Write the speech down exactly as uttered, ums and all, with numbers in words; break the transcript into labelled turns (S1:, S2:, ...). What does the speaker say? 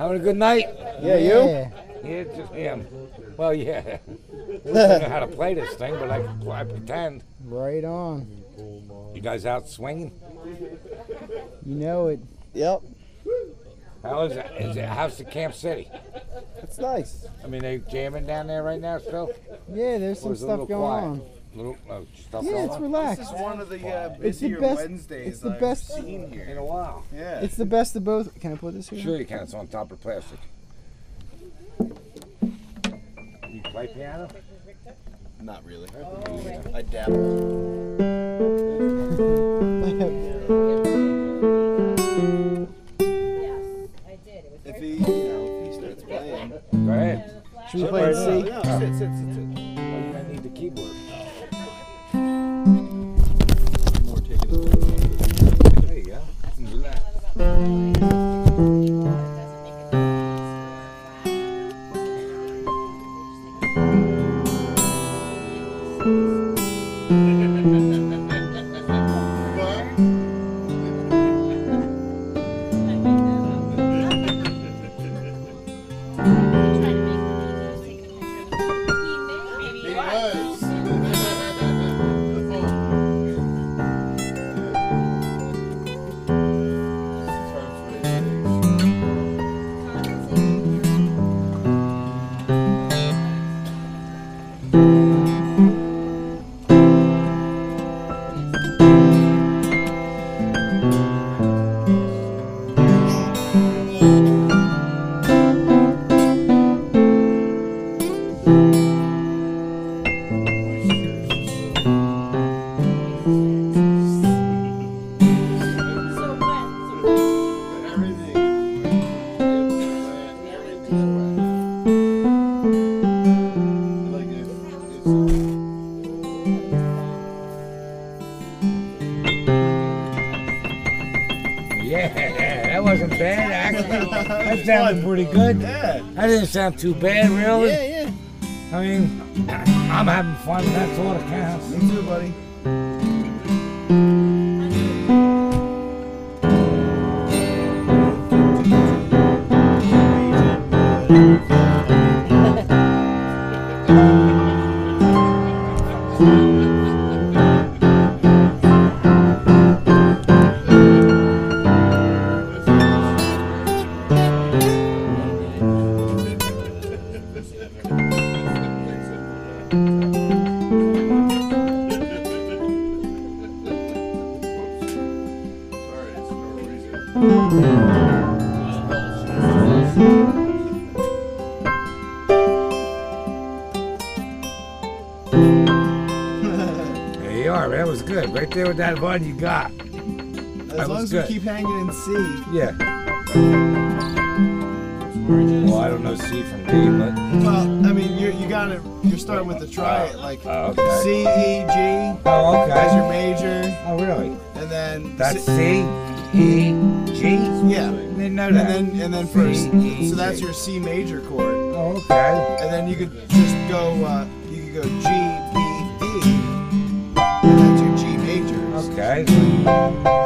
S1: Having a good night?
S2: Yeah, you?
S3: Yeah.
S1: Yeah, it's just him. Well, yeah. I don't know how to play this thing, but I can I pretend.
S3: Right on.
S1: You guys out swinging?
S3: You know it.
S2: Yep.
S1: How is it? Is it how's the Camp City?
S2: It's nice.
S1: I mean, they jamming down there right now still?
S3: Yeah, there's
S1: Or
S3: some
S1: is it a
S3: stuff
S1: little
S3: going
S1: quiet?
S3: on.
S1: Little oh, stuff
S3: Yeah,
S1: going
S3: it's
S1: on?
S3: relaxed.
S4: This is one of the uh,
S3: It's the
S4: busier
S3: best-
S4: Wednesdays
S3: it's the
S4: I've
S3: best-
S4: seen here.
S1: In a while.
S4: Yeah.
S3: It's the best of both. Can I put this here?
S1: Sure you can. It's on top of plastic. You play piano?
S4: Not really.
S1: Oh,
S4: I dabble. If he, you know, if he starts playing.
S1: Go ahead.
S3: Should we play it
S4: No,
S3: C?
S4: no, sit, sit, sit, sit.
S1: Well, you're gonna need the keyboard.
S4: More taking it.
S1: There you go. You can do that.
S4: He was.
S1: Yeah, that wasn't bad actually. That sounded pretty good.
S4: Yeah.
S1: That didn't sound too bad, really.
S4: Yeah, yeah.
S1: I mean, I'm having fun. That's all that counts.
S4: Me too, buddy.
S1: There you are. That was good. Right there with that one you got.
S4: As
S1: That
S4: long
S1: was
S4: as
S1: good.
S4: we keep hanging in C.
S1: Yeah. Well, I don't know C from D, but.
S4: Well, I mean, you you got it. You're starting with the try it like
S1: Oh, okay.
S4: C, E, G
S1: Oh, okay.
S4: as your major,
S1: Oh, really?
S4: and then
S1: That's
S4: C-
S1: C, E, G?
S4: yeah,
S1: Didn't know
S4: and
S1: that.
S4: then and then first.
S1: C, E,
S4: So that's
S1: G.
S4: your C major chord,
S1: Oh, okay.
S4: and then you could just go. Uh, you could go G, B, D, and that's your G majors.
S1: Okay.